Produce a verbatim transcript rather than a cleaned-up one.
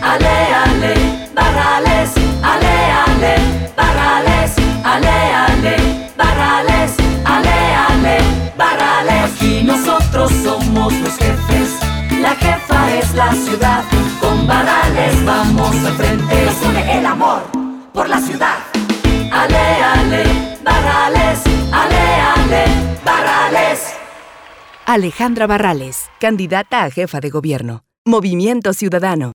Ale, ale, Barrales, ale, ale, Barrales, ale, ale, Barrales, ale, ale, Barrales. Aquí nosotros somos los jefes, la jefa es la ciudad. Con Barrales vamos al frente, nos une el amor por la ciudad. Ale, ale, Barrales, ale, ale, Barrales. Alejandra Barrales, candidata a jefa de gobierno. Movimiento Ciudadano.